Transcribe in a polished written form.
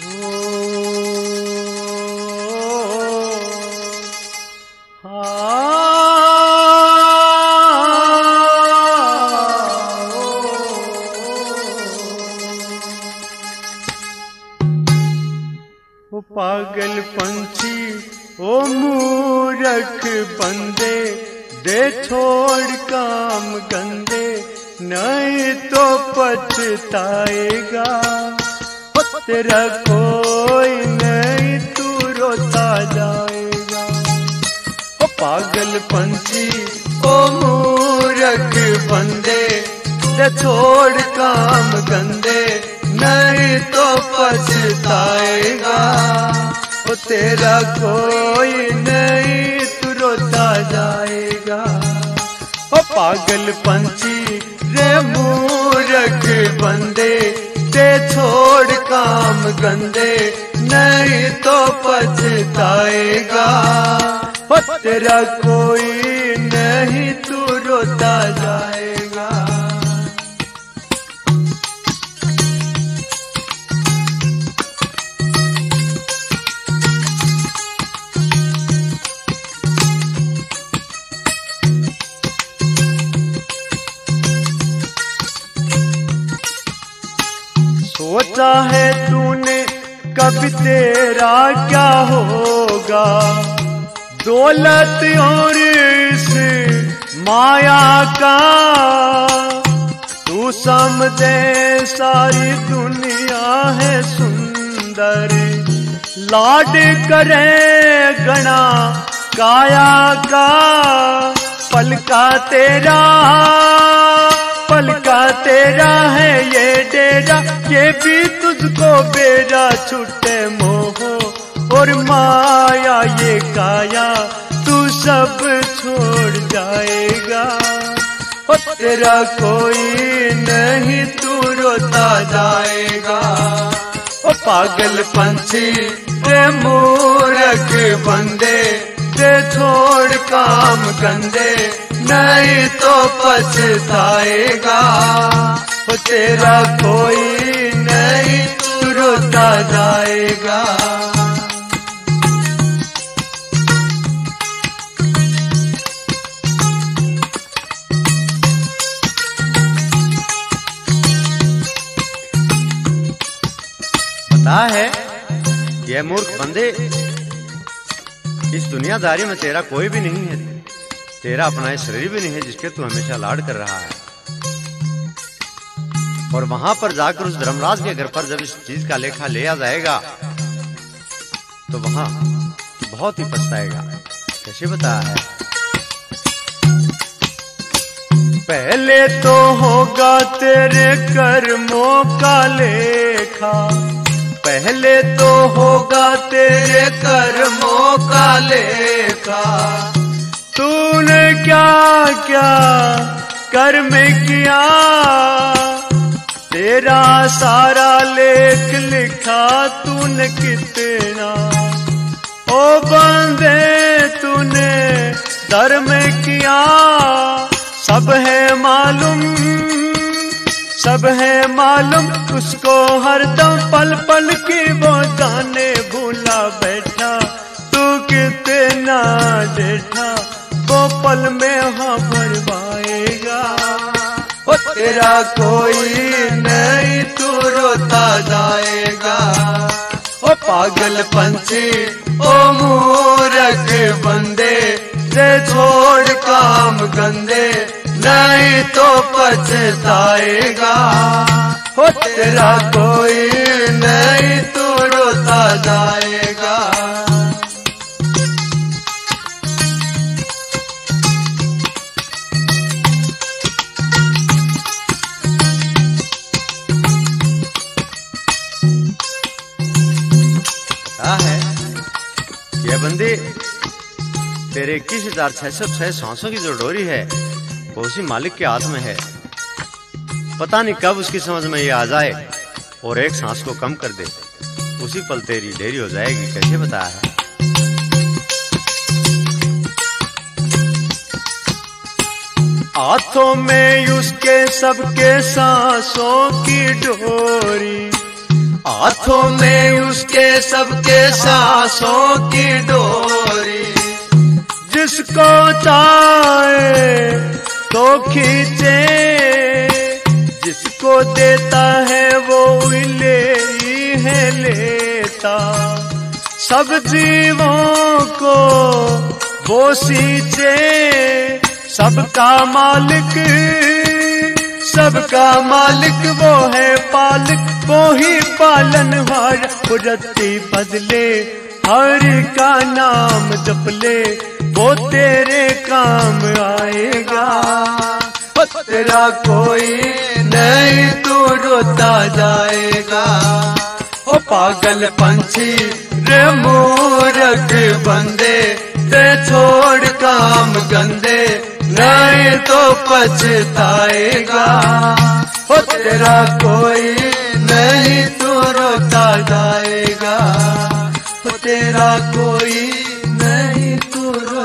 ओ पागल पंछी ओ मूरख बंदे, दे छोड़ काम गंदे, नहीं तो पछताएगा। ओ तेरा कोई नहीं, तू रोता जाएगा। ओ पागल पंछी ओ मूरख बंदे, दे छोड़ काम गंदे, नहीं तो पछताएगा। ओ तेरा कोई नहीं, तू रोता जाएगा। ओ पागल पंछी रे मूरख बंदे, ते छोड़ काम गंदे, नहीं तो पछताएगा। ओ तेरा कोई नहीं, तू रोता जाएगा। सोचा है तूने कभी तेरा क्या होगा, दौलत और इस माया का। तू समझे सारी दुनिया है सुंदर, लाड करे गणा काया का। पलका तेरा है ये डेरा, ये भी तुझको बेरा। छूटे मोह और माया ये काया, तू सब छोड़ जाएगा। ओ तेरा कोई नहीं, तू रोता जाएगा। ओ पागल पंछी रे मूरख बंदे, ते छोड़ काम गंदे, नहीं तो पछताएगा। ओ तेरा कोई नहीं, तू रोता जाएगा। पता है ये मूर्ख बंदे, इस दुनियादारी में तेरा कोई भी नहीं है, तेरा अपना ये शरीर भी नहीं है जिसके तू हमेशा लाड कर रहा है। और वहां पर जाकर उस धर्मराज के घर पर जब इस चीज का लेखा ले आ जाएगा तो वहां बहुत ही पछताएगा। कैसे बताया है? पहले तो होगा तेरे कर्मों का लेखा, पहले तो होगा तेरे कर्मों का लेखा। तूने क्या क्या कर्म किया, तेरा सारा लेख लिखा तूने कितना। ओ बंदे तूने धर्म किया, सब है मालूम उसको हरदम पल पल की वो जाने। भूला बैठा तू कितना जेठा, वो पल में हाँ भरवाएगा। ओ तेरा कोई नहीं, तू रोता जाएगा। ओ पागल पंछी ओ मूरख बंदे, ते छोड़ काम गंदे, नहीं तो पछताएगा। हो तेरा कोई नहीं, तू रोता जाएगा। क्या है ये बंदी, तेरे 21,606 सांसों की जो डोरी है वो उसी मालिक के हाथ में है। पता नहीं कब उसकी समझ में ये आ जाए और एक सांस को कम कर दे, उसी पल तेरी ढेरी हो जाएगी। कैसे बताया है? हाथों में उसके सबके सांसों की डोरी, हाथों में उसके सबके सांसों की डोरी, जिसको चाहे तो खींचे, जिसको देता है वो ले ही है लेता। सब जीवों को वो सींचे, सबका मालिक वो है पालक, वो ही पालनहार। रत्ती बदले हर का नाम जप ले, वो तेरे काम आएगा। तेरा कोई नहीं तू रोता जाएगा। ओ पागल पंछी रे मूर्ख बंदे, ते छोड़ काम गंदे, नहीं तो पछताएगा। ओ तेरा कोई नहीं तू रोता जाएगा। ओ तेरा कोई नहीं तू